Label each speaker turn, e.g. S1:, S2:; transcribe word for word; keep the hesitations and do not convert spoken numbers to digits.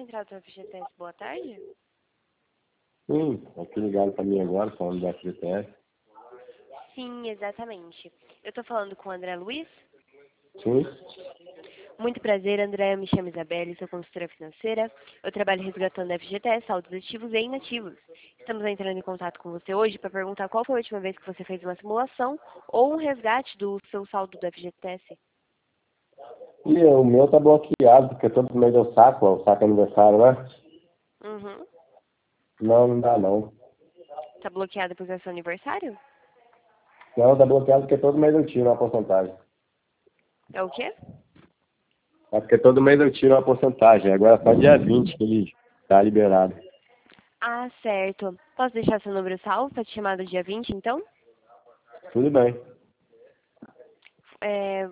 S1: Central do F G T S, boa tarde.
S2: Sim, aqui ligado para mim agora, falando do F G T S.
S1: Sim, exatamente. Eu estou falando com o André Luiz.
S2: Sim,
S1: Muito prazer, André. Eu me chamo Isabelle, sou consultora financeira. Eu trabalho resgatando F G T S, saldos ativos e inativos. Estamos entrando em contato com você hoje para perguntar qual foi a última vez que você fez uma simulação ou um resgate do seu saldo do F G T S.
S2: e o meu tá bloqueado, porque todo mês eu saco, ó, o saco aniversário, né?
S1: Uhum.
S2: Não, não dá não.
S1: Tá bloqueado porque é seu aniversário?
S2: Não, tá bloqueado porque todo mês eu tiro uma porcentagem.
S1: É o quê?
S2: É porque todo mês eu tiro uma porcentagem, agora só dia vinte que ele tá liberado.
S1: Ah, certo. Posso deixar seu número salvo para te chamar do dia vinte, então?
S2: Tudo bem.
S1: É,